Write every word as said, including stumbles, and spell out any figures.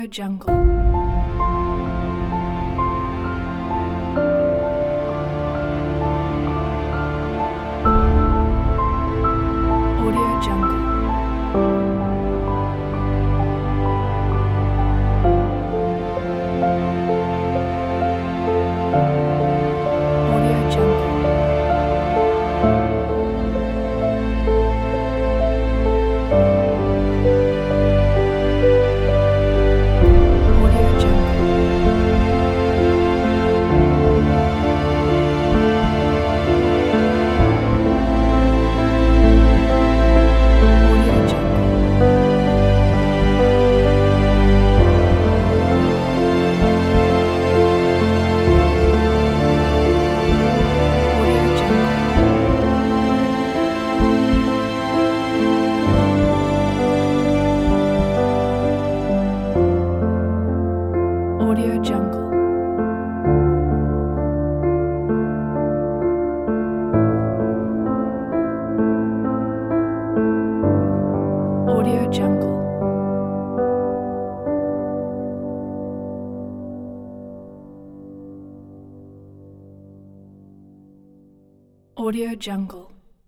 Jungle. Audio Jungle. Audio Jungle. Audio Jungle. Audio Jungle. Audio Jungle. Audio Jungle. Audio Jungle. Audio Jungle.